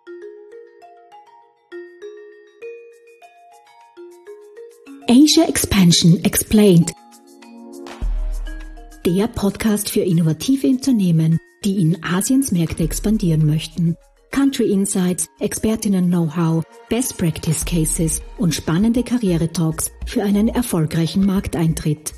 Asia Expansion Explained. Der Podcast für innovative Unternehmen, die in Asiens Märkte expandieren möchten. Country Insights, Expertinnen-Know-how, Best Practice Cases und spannende Karriere-Talks für einen erfolgreichen Markteintritt.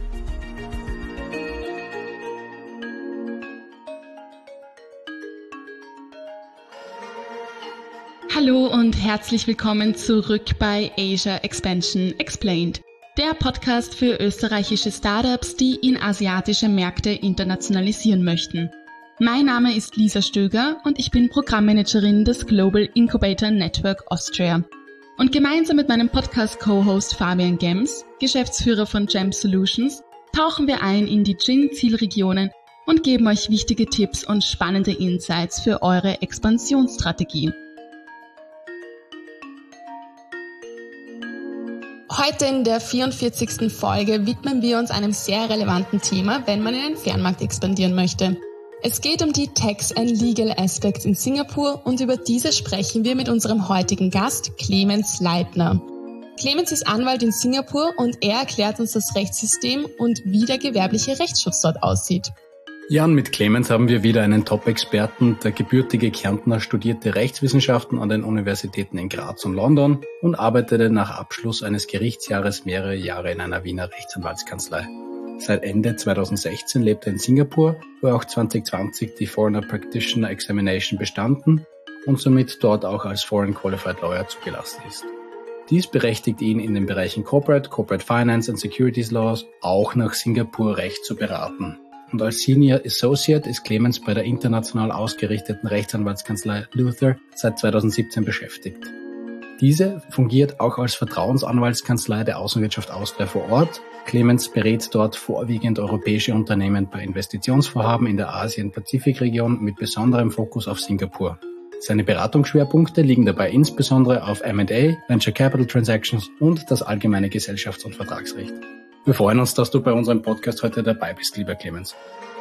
Hallo und herzlich willkommen zurück bei Asia Expansion Explained, der Podcast für österreichische Startups, die in asiatische Märkte internationalisieren möchten. Mein Name ist Lisa Stöger und ich bin Programmmanagerin des Global Incubator Network Austria. Und gemeinsam mit meinem Podcast-Co-Host Fabian Gems, Geschäftsführer von GEM Solutions, tauchen wir ein in die JIN-Zielregionen und geben euch wichtige Tipps und spannende Insights für eure Expansionsstrategie. Heute in der 44. Folge widmen wir uns einem sehr relevanten Thema, wenn man in den Fernmarkt expandieren möchte. Es geht um die Tax and Legal Aspects in Singapur und über diese sprechen wir mit unserem heutigen Gast, Clemens Leitner. Clemens ist Anwalt in Singapur und er erklärt uns das Rechtssystem und wie der gewerbliche Rechtsschutz dort aussieht. Ja, und mit Clemens haben wir wieder einen Top-Experten. Der gebürtige Kärntner studierte Rechtswissenschaften an den Universitäten in Graz und London und arbeitete nach Abschluss eines Gerichtsjahres mehrere Jahre in einer Wiener Rechtsanwaltskanzlei. Seit Ende 2016 lebt er in Singapur, wo er auch 2020 die Foreigner Practitioner Examination bestanden und somit dort auch als Foreign Qualified Lawyer zugelassen ist. Dies berechtigt ihn in den Bereichen Corporate Finance und Securities Laws auch nach Singapur-Recht zu beraten. Und als Senior Associate ist Clemens bei der international ausgerichteten Rechtsanwaltskanzlei Luther seit 2017 beschäftigt. Diese fungiert auch als Vertrauensanwaltskanzlei der Außenwirtschaft Austria vor Ort. Clemens berät dort vorwiegend europäische Unternehmen bei Investitionsvorhaben in der Asien-Pazifik-Region mit besonderem Fokus auf Singapur. Seine Beratungsschwerpunkte liegen dabei insbesondere auf M&A, Venture Capital Transactions und das allgemeine Gesellschafts- und Vertragsrecht. Wir freuen uns, dass du bei unserem Podcast heute dabei bist, lieber Clemens.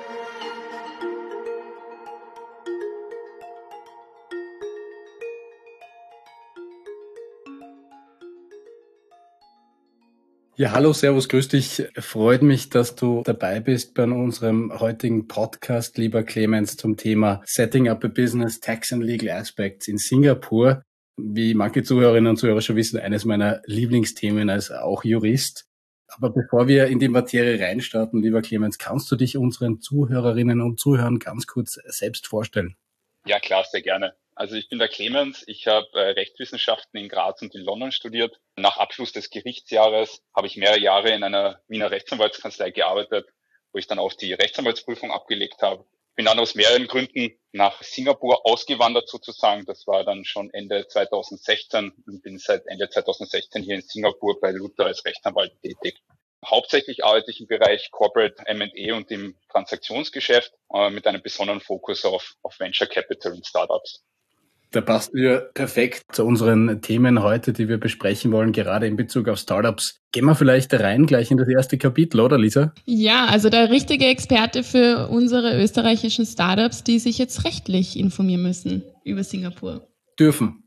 Ja, hallo, servus, grüß dich. Freut mich, dass du dabei bist bei unserem heutigen Podcast, lieber Clemens, zum Thema Setting up a Business, Tax and Legal Aspects in Singapur. Wie manche Zuhörerinnen und Zuhörer schon wissen, eines meiner Lieblingsthemen als auch Jurist. Aber bevor wir in die Materie reinstarten, lieber Clemens, kannst du dich unseren Zuhörerinnen und Zuhörern ganz kurz selbst vorstellen? Ja, klar, sehr gerne. Also ich bin der Clemens, ich habe Rechtswissenschaften in Graz und in London studiert. Nach Abschluss des Gerichtsjahres habe ich mehrere Jahre in einer Wiener Rechtsanwaltskanzlei gearbeitet, wo ich dann auch die Rechtsanwaltsprüfung abgelegt habe. Bin dann aus mehreren Gründen nach Singapur ausgewandert sozusagen. Das war dann schon Ende 2016 und bin seit Ende 2016 hier in Singapur bei Luther als Rechtsanwalt tätig. Hauptsächlich arbeite ich im Bereich Corporate M&A und im Transaktionsgeschäft mit einem besonderen Fokus auf Venture Capital und Startups. Da passt ja perfekt zu unseren Themen heute, die wir besprechen wollen, gerade in Bezug auf Startups. Gehen wir vielleicht rein gleich in das erste Kapitel, oder Lisa? Ja, also der richtige Experte für unsere österreichischen Startups, die sich jetzt rechtlich informieren müssen über Singapur. Dürfen.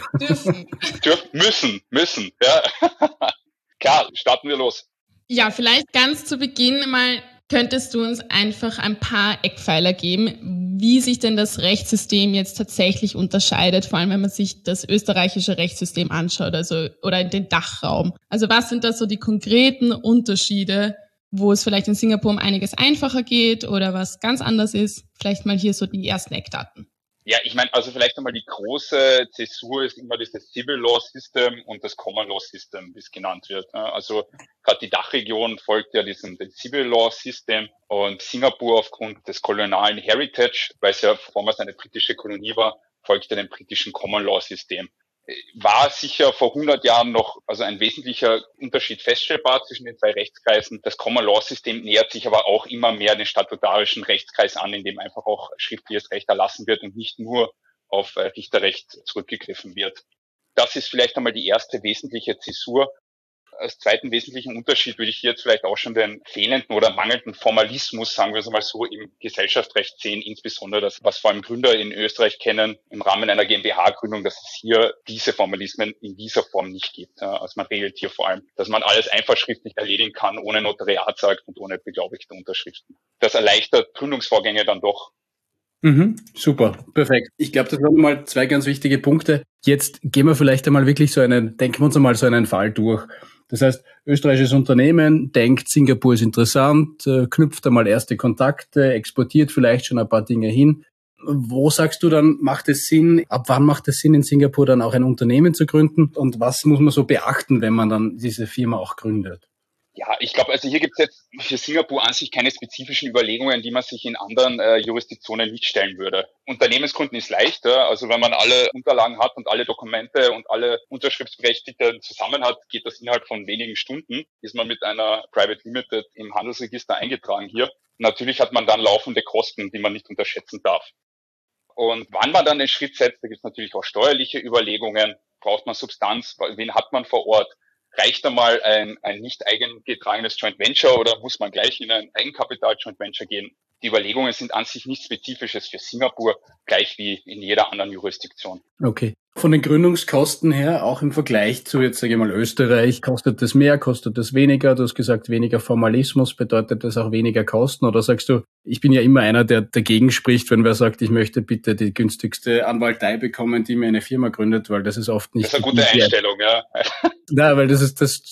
Müssen, ja. Klar, starten wir los. Ja, vielleicht ganz zu Beginn mal könntest du uns einfach ein paar Eckpfeiler geben, wie sich denn das Rechtssystem jetzt tatsächlich unterscheidet, vor allem wenn man sich das österreichische Rechtssystem anschaut, also oder den Dachraum. Also was sind da so die konkreten Unterschiede, wo es vielleicht in Singapur um einiges einfacher geht oder was ganz anders ist? Vielleicht mal hier so die ersten Eckdaten. Ja, ich meine, also vielleicht einmal die große Zäsur ist immer dieses Civil Law System und das Common Law System, wie es genannt wird. Also gerade die Dachregion folgt ja dem Civil Law System und Singapur aufgrund des kolonialen Heritage, weil es ja vormals eine britische Kolonie war, folgt ja dem britischen Common Law System. War sicher vor 100 Jahren noch also ein wesentlicher Unterschied feststellbar zwischen den zwei Rechtskreisen. Das Common Law System nähert sich aber auch immer mehr den statutarischen Rechtskreis an, in dem einfach auch schriftliches Recht erlassen wird und nicht nur auf Richterrecht zurückgegriffen wird. Das ist vielleicht einmal die erste wesentliche Zäsur. als zweiten wesentlichen Unterschied würde ich hier jetzt vielleicht auch schon den fehlenden oder mangelnden Formalismus, sagen wir es mal so, im Gesellschaftsrecht sehen, insbesondere das, was vor allem Gründer in Österreich kennen, im Rahmen einer GmbH-Gründung, dass es hier diese Formalismen in dieser Form nicht gibt. Also man regelt hier vor allem, dass man alles einfach schriftlich erledigen kann, ohne Notariatsakt und ohne beglaubigte Unterschriften. Das erleichtert Gründungsvorgänge dann doch. Super, perfekt. Ich glaube, das waren mal zwei ganz wichtige Punkte. Jetzt gehen wir vielleicht einmal wirklich denken wir uns einmal so einen Fall durch. Das heißt, österreichisches Unternehmen denkt, Singapur ist interessant, knüpft einmal erste Kontakte, exportiert vielleicht schon ein paar Dinge hin. Wo sagst du dann, macht es Sinn, ab wann macht es Sinn, in Singapur dann auch ein Unternehmen zu gründen? Und was muss man so beachten, wenn man dann diese Firma auch gründet? Ja, ich glaube, also hier gibt es jetzt für Singapur an sich keine spezifischen Überlegungen, die man sich in anderen Jurisdiktionen nicht stellen würde. Unternehmensgründen ist leichter, also wenn man alle Unterlagen hat und alle Dokumente und alle Unterschriftsberechtigten zusammen hat, geht das innerhalb von wenigen Stunden, ist man mit einer Private Limited im Handelsregister eingetragen hier. Natürlich hat man dann laufende Kosten, die man nicht unterschätzen darf. Und wann man dann den Schritt setzt, da gibt es natürlich auch steuerliche Überlegungen, braucht man Substanz, wen hat man vor Ort? Reicht einmal ein nicht eigengetragenes Joint Venture oder muss man gleich in ein Eigenkapital-Joint Venture gehen? Die Überlegungen sind an sich nichts Spezifisches für Singapur, gleich wie in jeder anderen Jurisdiktion. Okay. Von den Gründungskosten her, auch im Vergleich zu, jetzt sage ich mal, Österreich, kostet das mehr, kostet das weniger? Du hast gesagt, weniger Formalismus, bedeutet das auch weniger Kosten? Oder sagst du, ich bin ja immer einer, der dagegen spricht, wenn wer sagt, ich möchte bitte die günstigste Anwaltei bekommen, die mir eine Firma gründet, weil das ist oft nicht... Das ist eine gute Einstellung, ja. Nein, weil das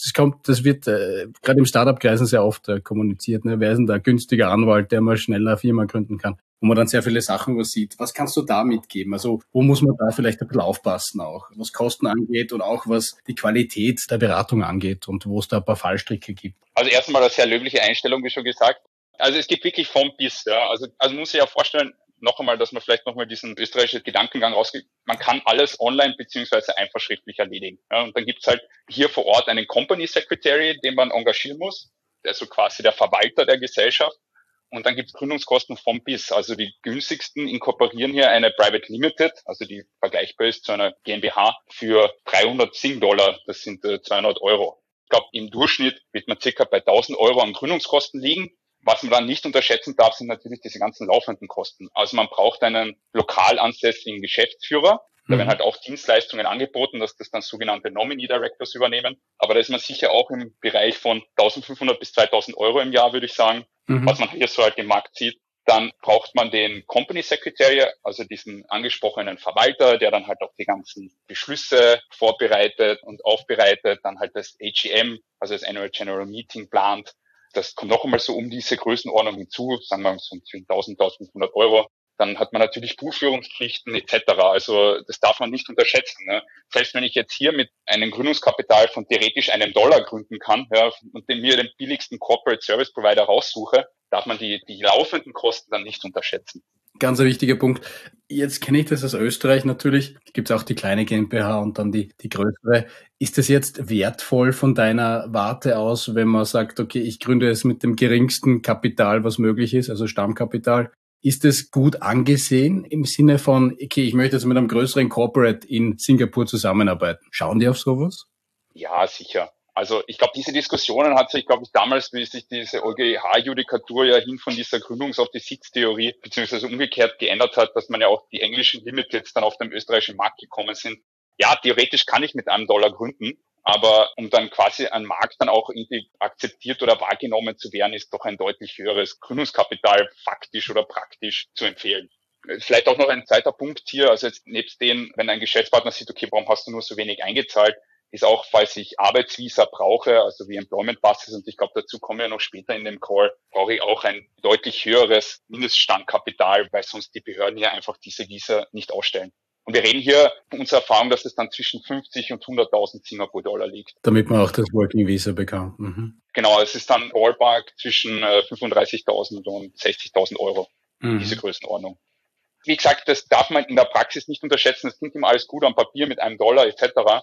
wird gerade im Startup-Kreisen sehr oft kommuniziert, ne? Wer ist denn da günstiger Anwalt, der mal schneller eine Firma gründen kann? Wo man dann sehr viele Sachen übersieht. Was kannst du da mitgeben? Also wo muss man da vielleicht ein bisschen aufpassen auch, was Kosten angeht und auch was die Qualität der Beratung angeht und wo es da ein paar Fallstricke gibt? Also erstmal eine sehr löbliche Einstellung, wie schon gesagt. Also es gibt wirklich vom bis, ja. Also man muss sich ja vorstellen, noch einmal, dass man vielleicht nochmal diesen österreichischen Gedankengang rausgeht. Man kann alles online beziehungsweise einfach schriftlich erledigen. Ja, und dann gibt's halt hier vor Ort einen Company Secretary, den man engagieren muss. Der ist so quasi der Verwalter der Gesellschaft. Und dann gibt's Gründungskosten vom bis. Also die günstigsten inkorporieren hier eine Private Limited, also die vergleichbar ist zu einer GmbH, für 300 Sing-Dollar. Das sind 200 Euro. Ich glaube, im Durchschnitt wird man circa bei 1.000 Euro an Gründungskosten liegen. Was man dann nicht unterschätzen darf, sind natürlich diese ganzen laufenden Kosten. Also man braucht einen lokal ansässigen Geschäftsführer. Da werden halt auch Dienstleistungen angeboten, dass das dann sogenannte Nominee Directors übernehmen. Aber da ist man sicher auch im Bereich von 1.500 bis 2.000 Euro im Jahr, würde ich sagen, was man hier so halt im Markt sieht. Dann braucht man den Company Secretary, also diesen angesprochenen Verwalter, der dann halt auch die ganzen Beschlüsse vorbereitet und aufbereitet, dann halt das AGM, also das Annual General Meeting plant. Das kommt noch einmal so um diese Größenordnung hinzu, sagen wir mal so zwischen 1.000 und 1.500 Euro. Dann hat man natürlich Buchführungspflichten etc. Also das darf man nicht unterschätzen. Ne? Selbst wenn ich jetzt hier mit einem Gründungskapital von theoretisch $1 gründen kann, ja, und mir den billigsten Corporate Service Provider raussuche, darf man die laufenden Kosten dann nicht unterschätzen. Ganz ein wichtiger Punkt. Jetzt kenne ich das aus Österreich natürlich. Gibt es auch die kleine GmbH und dann die größere. Ist das jetzt wertvoll von deiner Warte aus, wenn man sagt, okay, ich gründe es mit dem geringsten Kapital, was möglich ist, also Stammkapital? Ist es gut angesehen im Sinne von, okay, ich möchte jetzt mit einem größeren Corporate in Singapur zusammenarbeiten? Schauen die auf sowas? Ja, sicher. Also ich glaube, diese Diskussionen hat sich, damals, wie sich diese EuGH-Judikatur ja hin von dieser Gründungs- auf die Sitztheorie beziehungsweise umgekehrt geändert hat, dass man ja auch die englischen Limiteds dann auf dem österreichischen Markt gekommen sind. Ja, theoretisch kann ich mit $1 gründen, aber um dann quasi ein Markt dann auch irgendwie akzeptiert oder wahrgenommen zu werden, ist doch ein deutlich höheres Gründungskapital faktisch oder praktisch zu empfehlen. Vielleicht auch noch ein zweiter Punkt hier, also jetzt nebst dem, wenn ein Geschäftspartner sieht, okay, warum hast du nur so wenig eingezahlt, ist auch, falls ich Arbeitsvisa brauche, also wie Employment Passes, und ich glaube, dazu kommen wir noch später in dem Call, brauche ich auch ein deutlich höheres Mindeststammkapital, weil sonst die Behörden hier einfach diese Visa nicht ausstellen. Und wir reden hier von unserer Erfahrung, dass es dann zwischen 50 und 100.000 Singapur-Dollar liegt. Damit man auch das Working Visa bekommt. Genau, es ist dann Ballpark zwischen 35.000 und 60.000 Euro, diese Größenordnung. Wie gesagt, das darf man in der Praxis nicht unterschätzen. Das klingt immer alles gut am Papier mit $1 etc.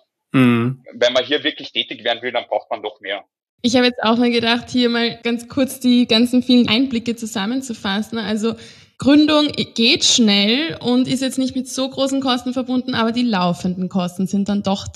Wenn man hier wirklich tätig werden will, dann braucht man doch mehr. Ich habe jetzt auch mal gedacht, hier mal ganz kurz die ganzen vielen Einblicke zusammenzufassen. Also Gründung geht schnell und ist jetzt nicht mit so großen Kosten verbunden, aber die laufenden Kosten sind dann doch da.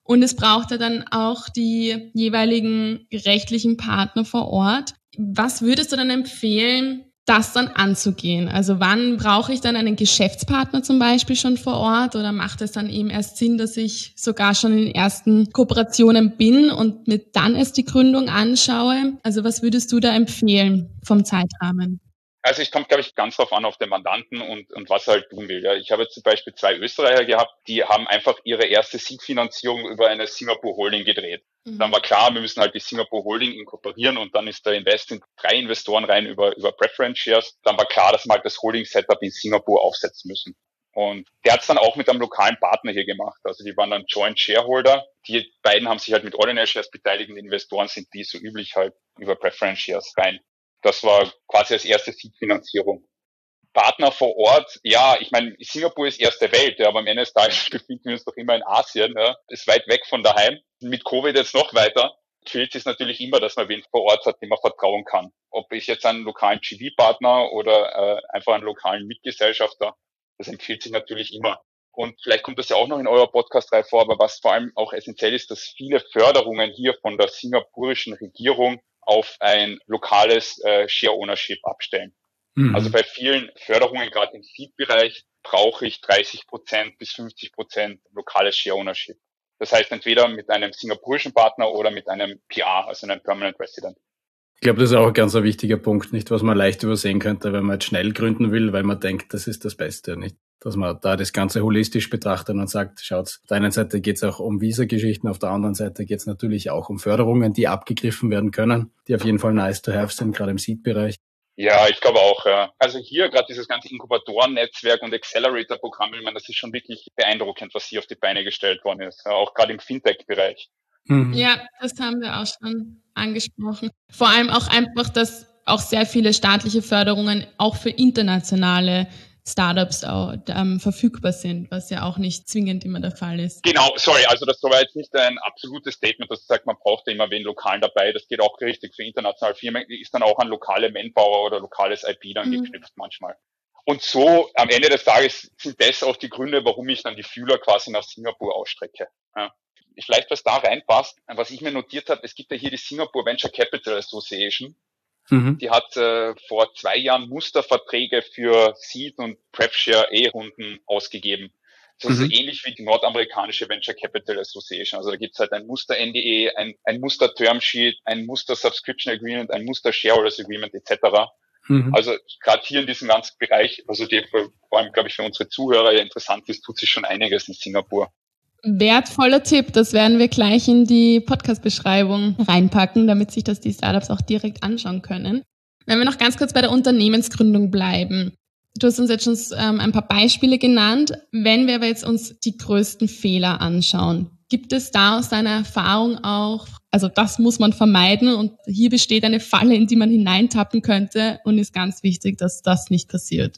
Und es braucht ja dann auch die jeweiligen rechtlichen Partner vor Ort. Was würdest du dann empfehlen, das dann anzugehen? Also wann brauche ich dann einen Geschäftspartner zum Beispiel schon vor Ort oder macht es dann eben erst Sinn, dass ich sogar schon in den ersten Kooperationen bin und mir dann erst die Gründung anschaue? Also was würdest du da empfehlen vom Zeitrahmen? Also es kommt, glaube ich, ganz drauf an auf den Mandanten und was er halt tun will. Ja. Ich habe jetzt zum Beispiel 2 Österreicher gehabt, die haben einfach ihre erste Seed-Finanzierung über eine Singapore Holding gedreht. Dann war klar, wir müssen halt die Singapore Holding inkorporieren und dann ist der Invest in 3 Investoren rein über Preference Shares. Dann war klar, dass wir halt das Holding-Setup in Singapur aufsetzen müssen. Und der hat es dann auch mit einem lokalen Partner hier gemacht. Also die waren dann Joint Shareholder. Die beiden haben sich halt mit Ordinary Shares beteiligt. Investoren sind die so üblich halt über Preference Shares rein. Das war quasi als erste Seed-Finanzierung. Partner vor Ort, ja, ich meine, Singapur ist erste Welt, ja, aber am Ende des Tages befinden wir uns doch immer in Asien, ja, ist weit weg von daheim. Mit Covid jetzt noch weiter. Empfiehlt es natürlich immer, dass man wen vor Ort hat, dem man vertrauen kann. Ob ich jetzt einen lokalen GV-Partner oder einfach einen lokalen Mitgesellschafter, das empfiehlt sich natürlich immer. Und vielleicht kommt das ja auch noch in eurer Podcast-Reihe vor, aber was vor allem auch essentiell ist, dass viele Förderungen hier von der singapurischen Regierung auf ein lokales Share Ownership abstellen. Also bei vielen Förderungen, gerade im Seed-Bereich, brauche ich 30% bis 50% lokales Share Ownership. Das heißt entweder mit einem singapurischen Partner oder mit einem PR, also einem Permanent Resident. Ich glaube, das ist auch ein ganz wichtiger Punkt, nicht, was man leicht übersehen könnte, wenn man jetzt schnell gründen will, weil man denkt, das ist das Beste, nicht? Dass man da das Ganze holistisch betrachtet und sagt, schaut, auf der einen Seite geht es auch um Visa-Geschichten, auf der anderen Seite geht es natürlich auch um Förderungen, die abgegriffen werden können, die auf jeden Fall nice to have sind, gerade im Seed-Bereich. Ja, ich glaube auch, ja. Also hier gerade dieses ganze Inkubatoren-Netzwerk und Accelerator-Programm, ich meine, das ist schon wirklich beeindruckend, was hier auf die Beine gestellt worden ist, ja, auch gerade im Fintech-Bereich. Ja, das haben wir auch schon angesprochen. Vor allem auch einfach, dass auch sehr viele staatliche Förderungen auch für internationale Startups auch, verfügbar sind, was ja auch nicht zwingend immer der Fall ist. Genau, sorry, also das war jetzt nicht ein absolutes Statement, das sagt, man braucht ja immer wen Lokalen dabei. Das geht auch richtig für internationale Firmen, ist dann auch an lokale Manpower oder lokales IP dann geknüpft manchmal. Und so am Ende des Tages sind das auch die Gründe, warum ich dann die Fühler quasi nach Singapur ausstrecke. Ja. Vielleicht was da reinpasst, was ich mir notiert habe, es gibt ja hier die Singapore Venture Capital Association. Die hat vor 2 Jahren Musterverträge für Seed- und Pref-Share-A-Runden ausgegeben. Das ist so ähnlich wie die nordamerikanische Venture Capital Association. Also da gibt's halt ein Muster-NDA, ein Muster-Termsheet, ein Muster-Subscription Agreement, ein Muster-Shareholders Agreement etc. Also gerade hier in diesem ganzen Bereich, also die vor allem, glaube ich, für unsere Zuhörer ja interessant ist, tut sich schon einiges in Singapur. Wertvoller Tipp, das werden wir gleich in die Podcast-Beschreibung reinpacken, damit sich das die Startups auch direkt anschauen können. Wenn wir noch ganz kurz bei der Unternehmensgründung bleiben. Du hast uns jetzt schon ein paar Beispiele genannt. Wenn wir aber jetzt uns die größten Fehler anschauen, gibt es da aus deiner Erfahrung auch, also das muss man vermeiden und hier besteht eine Falle, in die man hineintappen könnte und ist ganz wichtig, dass das nicht passiert?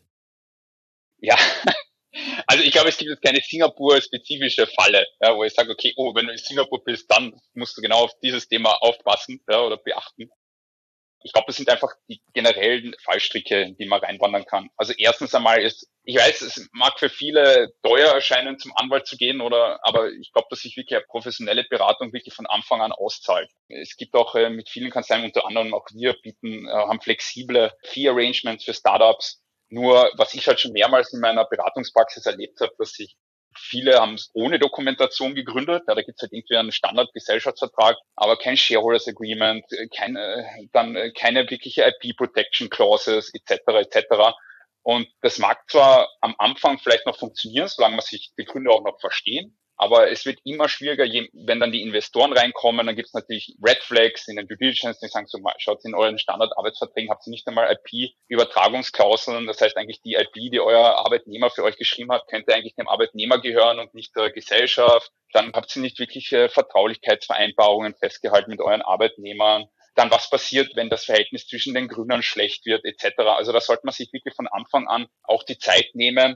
Ja, also ich glaube, es gibt jetzt keine Singapur-spezifische Falle, ja, wo ich sage, okay, wenn du in Singapur bist, dann musst du genau auf dieses Thema aufpassen, ja, oder beachten. Ich glaube, das sind einfach die generellen Fallstricke, in die man reinwandern kann. Also erstens einmal ist, ich weiß, es mag für viele teuer erscheinen, zum Anwalt zu gehen, aber ich glaube, dass sich wirklich eine professionelle Beratung wirklich von Anfang an auszahlt. Es gibt auch mit vielen Kanzleien, unter anderem auch wir haben flexible Fee-Arrangements für Startups. Nur, was ich halt schon mehrmals in meiner Beratungspraxis erlebt habe, dass sich viele haben es ohne Dokumentation gegründet. Ja, da gibt es halt irgendwie einen Standard-Gesellschaftsvertrag, aber kein Shareholders Agreement, keine wirkliche IP-Protection Clauses etc. Und das mag zwar am Anfang vielleicht noch funktionieren, solange man sich die Gründer auch noch verstehen, aber es wird immer schwieriger, wenn dann die Investoren reinkommen, dann gibt es natürlich Red Flags in den Due Diligence, die sagen so, schaut in euren Standard-Arbeitsverträgen, habt ihr nicht einmal IP-Übertragungsklauseln, das heißt eigentlich die IP, die euer Arbeitnehmer für euch geschrieben hat, könnte eigentlich dem Arbeitnehmer gehören und nicht der Gesellschaft. Dann habt ihr nicht wirklich Vertraulichkeitsvereinbarungen festgehalten mit euren Arbeitnehmern. Dann was passiert, wenn das Verhältnis zwischen den Gründern schlecht wird, etc. Also da sollte man sich wirklich von Anfang an auch die Zeit nehmen,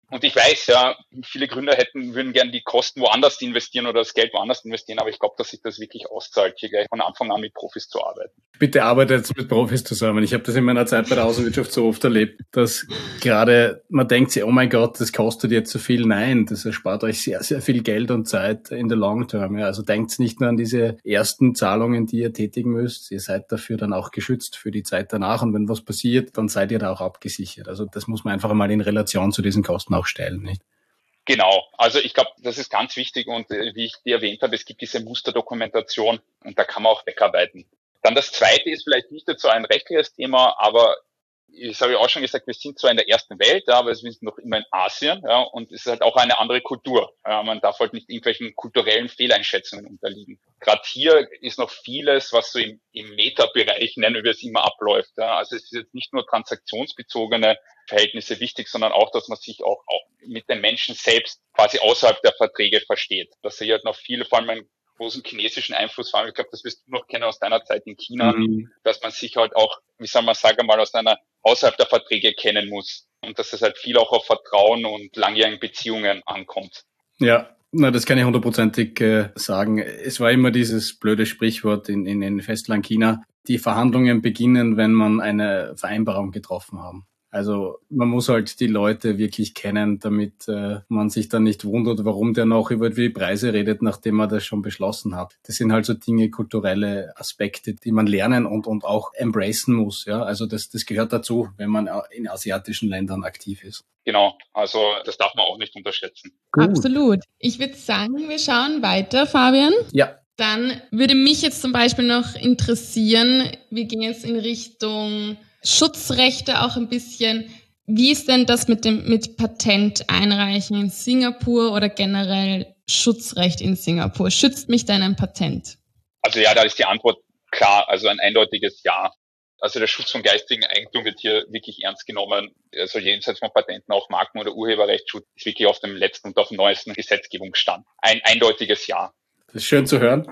Und ich weiß, ja, viele Gründer würden gerne die Kosten woanders investieren oder das Geld woanders investieren, aber ich glaube, dass sich das wirklich auszahlt, hier gleich von Anfang an mit Profis zu arbeiten. Bitte arbeitet mit Profis zusammen. Ich habe das in meiner Zeit bei der Außenwirtschaft so oft erlebt, dass gerade man denkt sich, oh mein Gott, das kostet jetzt so viel. Nein, das erspart euch sehr, sehr viel Geld und Zeit in der Long Term. Ja. Also denkt nicht nur an diese ersten Zahlungen, die ihr tätigen müsst. Ihr seid dafür dann auch geschützt für die Zeit danach. Und wenn was passiert, dann seid ihr da auch abgesichert. Also das muss man einfach mal in Relation zu diesen Kosten auch stellen, nicht? Genau, also ich glaube, das ist ganz wichtig und wie ich dir erwähnt habe, es gibt diese Musterdokumentation und da kann man auch wegarbeiten. Dann das Zweite ist vielleicht nicht so ein rechtliches Thema, aber ich habe ja auch schon gesagt, wir sind zwar in der ersten Welt, ja, aber wir sind noch immer in Asien, ja, und es ist halt auch eine andere Kultur. Ja, man darf halt nicht irgendwelchen kulturellen Fehleinschätzungen unterliegen. Gerade hier ist noch vieles, was so im Meta-Bereich, nennen wir es immer, abläuft. Ja. Also es ist jetzt nicht nur transaktionsbezogene Verhältnisse wichtig, sondern auch, dass man sich auch mit den Menschen selbst quasi außerhalb der Verträge versteht. Dass hier halt noch viele, vor allem einen großen chinesischen Einfluss haben. Ich glaube, das wirst du noch kennen aus deiner Zeit in China, dass man sich halt auch, wie soll man sagen, mal außerhalb der Verträge kennen muss und dass es halt viel auch auf Vertrauen und langjährigen Beziehungen ankommt. Ja, na, das kann ich 100%ig sagen. Es war immer dieses blöde Sprichwort in Festland China, die Verhandlungen beginnen, wenn man eine Vereinbarung getroffen haben. Also man muss halt die Leute wirklich kennen, damit man sich dann nicht wundert, warum der noch über die Preise redet, nachdem man das schon beschlossen hat. Das sind halt so Dinge, kulturelle Aspekte, die man lernen und auch embracen muss. Ja, also das gehört dazu, wenn man in asiatischen Ländern aktiv ist. Genau, also das darf man auch nicht unterschätzen. Gut. Absolut. Ich würde sagen, wir schauen weiter, Fabian. Ja. Dann würde mich jetzt zum Beispiel noch interessieren, wir gehen jetzt in Richtung Schutzrechte auch ein bisschen. Wie ist denn das mit Patent einreichen in Singapur oder generell Schutzrecht in Singapur? Schützt mich denn ein Patent? Also ja, da ist die Antwort klar, also ein eindeutiges Ja. Also der Schutz von geistigem Eigentum wird hier wirklich ernst genommen. Also jenseits von Patenten, auch Marken- oder Urheberrechtsschutz ist wirklich auf dem letzten und auf dem neuesten Gesetzgebungsstand. Ein eindeutiges Ja. Das ist schön zu hören.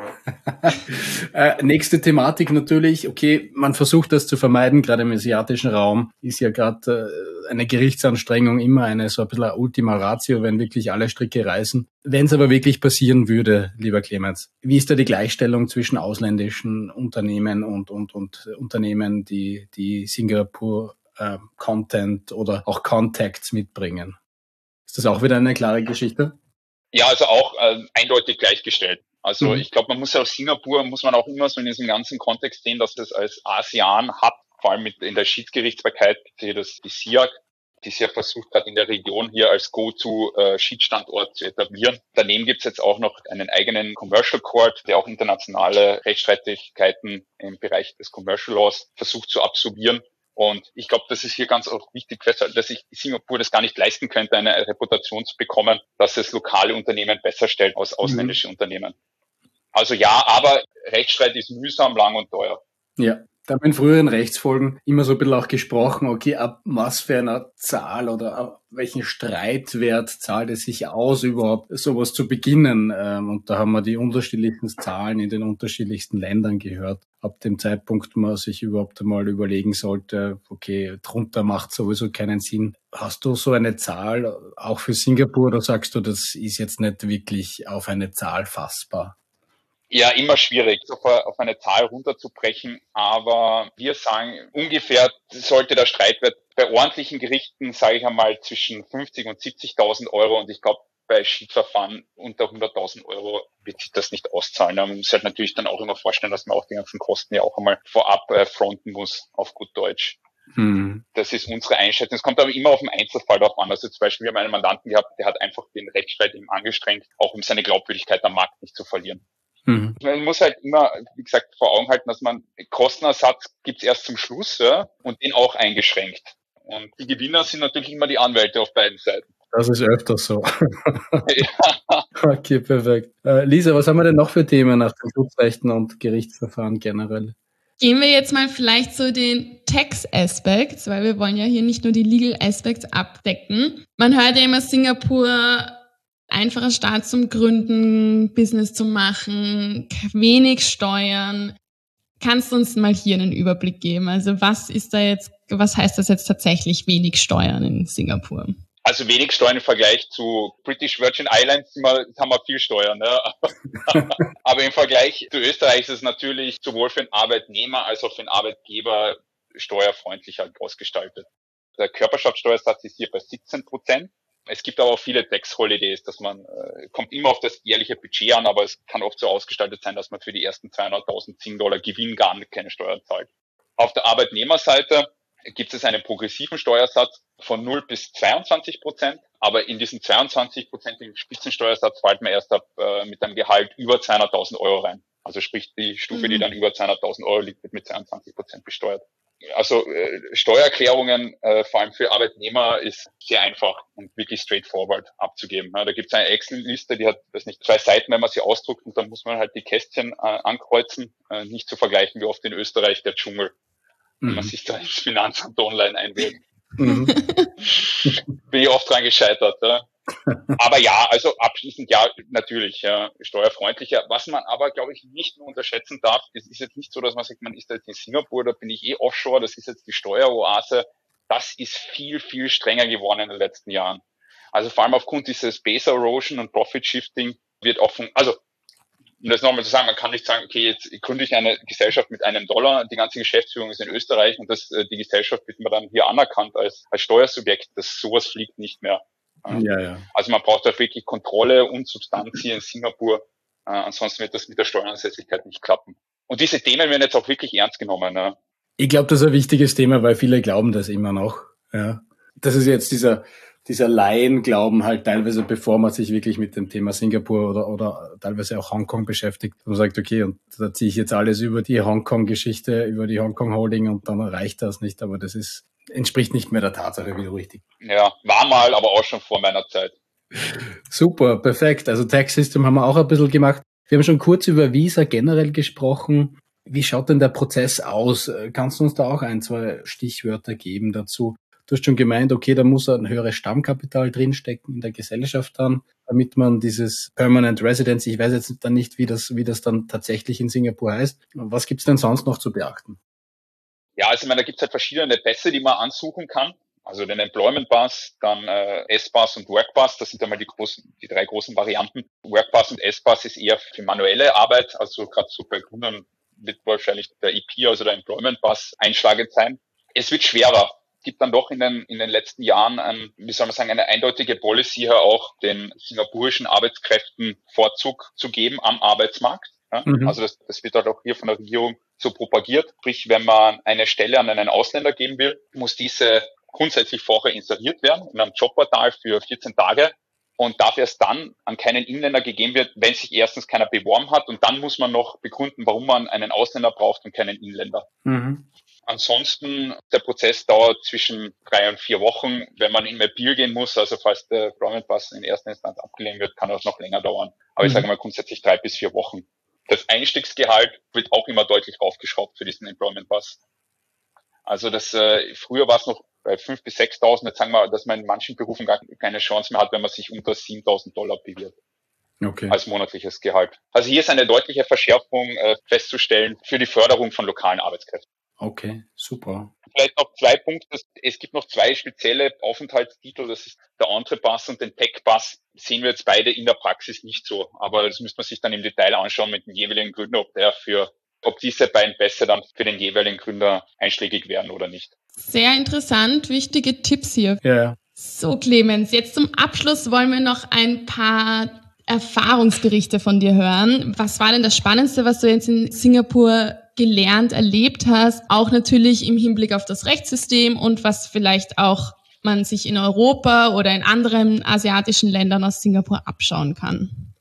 Nächste Thematik natürlich, okay, man versucht das zu vermeiden, gerade im asiatischen Raum ist ja gerade eine Gerichtsanstrengung immer so ein bisschen eine Ultima Ratio, wenn wirklich alle Stricke reißen. Wenn es aber wirklich passieren würde, lieber Clemens, wie ist da die Gleichstellung zwischen ausländischen Unternehmen und Unternehmen, die Singapur Content oder auch Contacts mitbringen? Ist das auch wieder eine klare Geschichte? Ja, also auch eindeutig gleichgestellt. Also ich glaube, man muss ja aus Singapur, muss man auch immer so in diesem ganzen Kontext sehen, dass das als ASEAN-Hub, vor allem in der Schiedsgerichtsbarkeit, die SIAC, die es ja versucht hat, in der Region hier als Go-To-Schiedsstandort zu etablieren. Daneben gibt es jetzt auch noch einen eigenen Commercial Court, der auch internationale Rechtsstreitigkeiten im Bereich des Commercial Laws versucht zu absorbieren. Und ich glaube, das ist hier ganz auch wichtig festzuhalten, dass sich Singapur das gar nicht leisten könnte, eine Reputation zu bekommen, dass es lokale Unternehmen besser stellt als ausländische Unternehmen. Also ja, aber Rechtsstreit ist mühsam, lang und teuer. Ja. Da haben wir in früheren Rechtsfolgen immer so ein bisschen auch gesprochen, okay, ab was für einer Zahl oder ab welchen Streitwert zahlt es sich aus, überhaupt sowas zu beginnen. Und da haben wir die unterschiedlichsten Zahlen in den unterschiedlichsten Ländern gehört. Ab dem Zeitpunkt, man sich überhaupt einmal überlegen sollte, okay, drunter macht sowieso keinen Sinn. Hast du so eine Zahl auch für Singapur oder sagst du, das ist jetzt nicht wirklich auf eine Zahl fassbar? Ja, immer schwierig, auf eine Zahl runterzubrechen, aber wir sagen, ungefähr sollte der Streitwert bei ordentlichen Gerichten, sage ich einmal, zwischen 50 und 70.000 Euro und ich glaube, bei Schiedsverfahren unter 100.000 Euro wird sich das nicht auszahlen. Man muss halt natürlich dann auch immer vorstellen, dass man auch die ganzen Kosten ja auch einmal vorab fronten muss, auf gut Deutsch. Das ist unsere Einschätzung. Es kommt aber immer auf den Einzelfall drauf an. Also zum Beispiel, wir haben einen Mandanten gehabt, der hat einfach den Rechtsstreit eben angestrengt, auch um seine Glaubwürdigkeit am Markt nicht zu verlieren. Man muss halt immer, wie gesagt, vor Augen halten, dass man Kostenersatz gibt's erst zum Schluss, ja, und den auch eingeschränkt. Und die Gewinner sind natürlich immer die Anwälte auf beiden Seiten. Das ist öfters so. Ja. Okay, perfekt. Lisa, was haben wir denn noch für Themen nach den Schutzrechten und Gerichtsverfahren generell? Gehen wir jetzt mal vielleicht zu den Tax-Aspects, weil wir wollen ja hier nicht nur die Legal Aspects abdecken. Man hört ja immer Singapur, einfacher Staat zum Gründen, Business zu machen, wenig Steuern. Kannst du uns mal hier einen Überblick geben? Also was heißt das jetzt tatsächlich wenig Steuern in Singapur? Also wenig Steuern im Vergleich zu British Virgin Islands haben wir viel Steuern. Ne? Aber im Vergleich zu Österreich ist es natürlich sowohl für den Arbeitnehmer als auch für den Arbeitgeber steuerfreundlich halt ausgestaltet. Der Körperschaftssteuersatz ist hier bei 17%. Es gibt aber auch viele Tax Holidays, dass man, kommt immer auf das jährliche Budget an, aber es kann oft so ausgestaltet sein, dass man für die ersten 200.000 $10 Gewinn gar keine Steuern zahlt. Auf der Arbeitnehmerseite gibt es einen progressiven Steuersatz von 0 bis 22%, aber in diesen 22%igen Spitzensteuersatz fällt man erst ab mit einem Gehalt über 200.000 € rein. Also sprich, die Stufe, die dann über 200.000 € liegt, wird mit 22% besteuert. Also Steuererklärungen, vor allem für Arbeitnehmer, ist sehr einfach und wirklich straightforward abzugeben. Da gibt es eine Excel-Liste, die hat, 2 Seiten, wenn man sie ausdruckt, und dann muss man halt die Kästchen ankreuzen. Nicht zu vergleichen wie oft in Österreich der Dschungel, wenn man sich da ins Finanzamt online einwählt. Bin ich oft dran gescheitert. Ja. Aber ja, also abschließend ja, natürlich steuerfreundlicher. Was man aber, glaube ich, nicht nur unterschätzen darf, es ist jetzt nicht so, dass man sagt, man ist jetzt in Singapur, da bin ich offshore, das ist jetzt die Steueroase. Das ist viel, viel strenger geworden in den letzten Jahren. Also vor allem aufgrund dieses Base Erosion und Profit Shifting wird auch um das nochmal zu sagen, man kann nicht sagen, okay, jetzt gründe ich eine Gesellschaft mit $1, die ganze Geschäftsführung ist in Österreich und die Gesellschaft wird mir dann hier anerkannt als Steuersubjekt. Sowas fliegt nicht mehr. Ja. Also man braucht da wirklich Kontrolle und Substanz hier in Singapur. Ansonsten wird das mit der Steueransässigkeit nicht klappen. Und diese Themen werden jetzt auch wirklich ernst genommen. Ne? Ich glaube, das ist ein wichtiges Thema, weil viele glauben das immer noch. Ja. Das ist jetzt dieser Laienglauben halt teilweise, bevor man sich wirklich mit dem Thema Singapur oder teilweise auch Hongkong beschäftigt. Man sagt, okay, und da ziehe ich jetzt alles über die Hongkong-Geschichte, über die Hongkong-Holding und dann reicht das nicht. Aber das entspricht nicht mehr der Tatsache, wie du richtig. Ja, war mal, aber auch schon vor meiner Zeit. Super, perfekt. Also Tax System haben wir auch ein bisschen gemacht. Wir haben schon kurz über Visa generell gesprochen. Wie schaut denn der Prozess aus? Kannst du uns da auch 1, 2 Stichwörter geben dazu? Du hast schon gemeint, okay, da muss ein höheres Stammkapital drinstecken in der Gesellschaft dann, damit man dieses Permanent Residence, ich weiß jetzt dann nicht, wie das dann tatsächlich in Singapur heißt. Was gibt's denn sonst noch zu beachten? Ja, also da gibt's halt verschiedene Pässe, die man ansuchen kann. Also den Employment Pass, dann S-Pass und Work Pass, das sind einmal die 3 großen Varianten. Work Pass und S-Pass ist eher für manuelle Arbeit, also gerade so bei Gründern wird wahrscheinlich der EP, also der Employment Pass, einschlagend sein. Es wird schwerer. Es gibt dann doch in den letzten Jahren eine eindeutige Policy hier auch den singapurischen Arbeitskräften Vorzug zu geben am Arbeitsmarkt. Ja? Also das wird halt auch hier von der Regierung so propagiert. Sprich, wenn man eine Stelle an einen Ausländer geben will, muss diese grundsätzlich vorher inseriert werden in einem Jobportal für 14 Tage und darf erst dann an keinen Inländer gegeben werden, wenn sich erstens keiner beworben hat, und dann muss man noch begründen, warum man einen Ausländer braucht und keinen Inländer. Ansonsten, der Prozess dauert zwischen 3 und 4 Wochen. Wenn man in Appeal gehen muss, also falls der Employment Pass in erster Instanz abgelehnt wird, kann das noch länger dauern. Aber ich sage mal grundsätzlich 3 bis 4 Wochen. Das Einstiegsgehalt wird auch immer deutlich raufgeschraubt für diesen Employment Pass. Also früher war es noch bei 5.000 bis 6.000. Jetzt sagen wir, dass man in manchen Berufen gar keine Chance mehr hat, wenn man sich unter $7.000 bewirbt. Okay. Als monatliches Gehalt. Also hier ist eine deutliche Verschärfung festzustellen für die Förderung von lokalen Arbeitskräften. Okay, super. Vielleicht noch 2 Punkte. Es gibt noch 2 spezielle Aufenthaltstitel. Das ist der Entre-Pass und den Tech-Pass. Sehen wir jetzt beide in der Praxis nicht so. Aber das müsste man sich dann im Detail anschauen mit dem jeweiligen Gründer, ob diese beiden Pässe dann für den jeweiligen Gründer einschlägig werden oder nicht. Sehr interessant, wichtige Tipps hier. Ja. So, Clemens, jetzt zum Abschluss wollen wir noch ein paar Erfahrungsberichte von dir hören. Was war denn das Spannendste, was du jetzt in Singapur gelernt, erlebt hast? Auch natürlich im Hinblick auf das Rechtssystem und was vielleicht auch man sich in Europa oder in anderen asiatischen Ländern aus Singapur abschauen kann.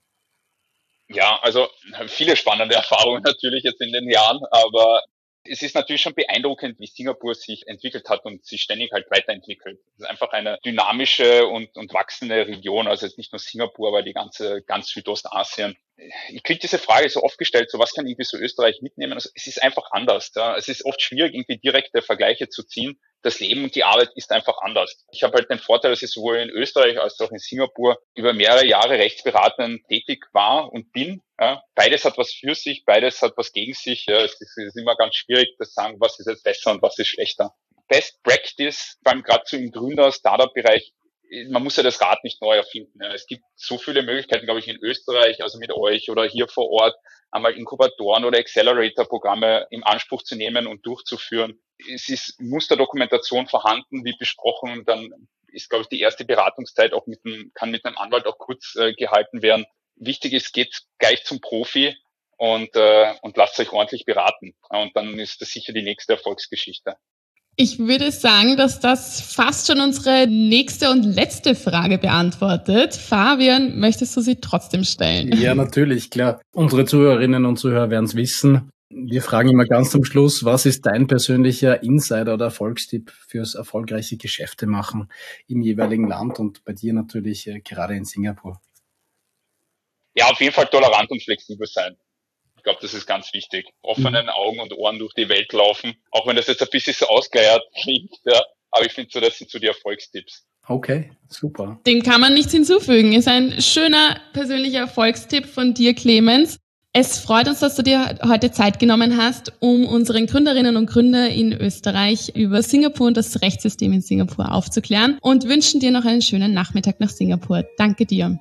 Ja, also viele spannende Erfahrungen natürlich jetzt in den Jahren, aber es ist natürlich schon beeindruckend, wie Singapur sich entwickelt hat und sich ständig halt weiterentwickelt. Es ist einfach eine dynamische und wachsende Region, also jetzt nicht nur Singapur, aber ganz Südostasien. Ich kriege diese Frage so oft gestellt, so was kann irgendwie so Österreich mitnehmen? Also es ist einfach anders. Ja. Es ist oft schwierig, irgendwie direkte Vergleiche zu ziehen. Das Leben und die Arbeit ist einfach anders. Ich habe halt den Vorteil, dass ich sowohl in Österreich als auch in Singapur über mehrere Jahre rechtsberatend tätig war und bin. Ja. Beides hat was für sich, beides hat was gegen sich. Ja. Es ist immer ganz schwierig, zu sagen, was ist jetzt besser und was ist schlechter. Best Practice, vor allem gerade so im Gründer-Startup-Bereich, man muss ja das Rad nicht neu erfinden. Es gibt so viele Möglichkeiten, glaube ich, in Österreich, also mit euch oder hier vor Ort, einmal Inkubatoren oder Accelerator-Programme in Anspruch zu nehmen und durchzuführen. Es ist Musterdokumentation vorhanden, wie besprochen, und dann ist, glaube ich, die erste Beratungszeit auch kann mit einem Anwalt auch kurz gehalten werden. Wichtig ist, geht gleich zum Profi und lasst euch ordentlich beraten. Und dann ist das sicher die nächste Erfolgsgeschichte. Ich würde sagen, dass das fast schon unsere nächste und letzte Frage beantwortet. Fabian, möchtest du sie trotzdem stellen? Ja, natürlich, klar. Unsere Zuhörerinnen und Zuhörer werden es wissen. Wir fragen immer ganz zum Schluss, was ist dein persönlicher Insider oder Erfolgstipp fürs erfolgreiche Geschäfte machen im jeweiligen Land und bei dir natürlich gerade in Singapur? Ja, auf jeden Fall tolerant und flexibel sein. Ich glaube, das ist ganz wichtig. Offenen Augen und Ohren durch die Welt laufen. Auch wenn das jetzt ein bisschen so ausgeleiert klingt, ja. Aber ich finde so, das sind so die Erfolgstipps. Okay, super. Dem kann man nichts hinzufügen. Ist ein schöner persönlicher Erfolgstipp von dir, Clemens. Es freut uns, dass du dir heute Zeit genommen hast, um unseren Gründerinnen und Gründer in Österreich über Singapur und das Rechtssystem in Singapur aufzuklären und wünschen dir noch einen schönen Nachmittag nach Singapur. Danke dir.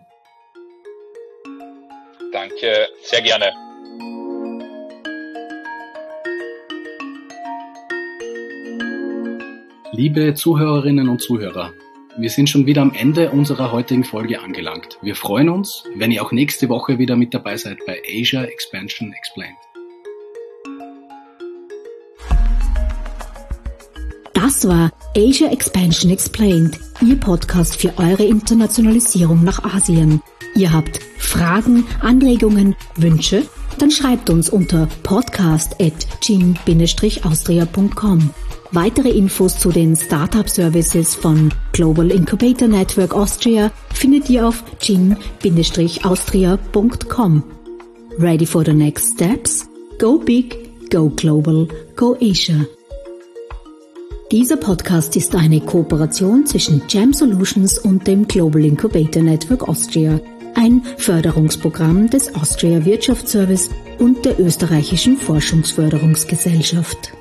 Danke, sehr gerne. Liebe Zuhörerinnen und Zuhörer, wir sind schon wieder am Ende unserer heutigen Folge angelangt. Wir freuen uns, wenn ihr auch nächste Woche wieder mit dabei seid bei Asia Expansion Explained. Das war Asia Expansion Explained, Ihr Podcast für eure Internationalisierung nach Asien. Ihr habt Fragen, Anregungen, Wünsche? Dann schreibt uns unter podcast@gin-austria.com. Weitere Infos zu den Startup-Services von Global Incubator Network Austria findet ihr auf gin-austria.com. Ready for the next steps? Go big, go global, go Asia. Dieser Podcast ist eine Kooperation zwischen Jam Solutions und dem Global Incubator Network Austria, ein Förderungsprogramm des Austria Wirtschaftsservice und der österreichischen Forschungsförderungsgesellschaft.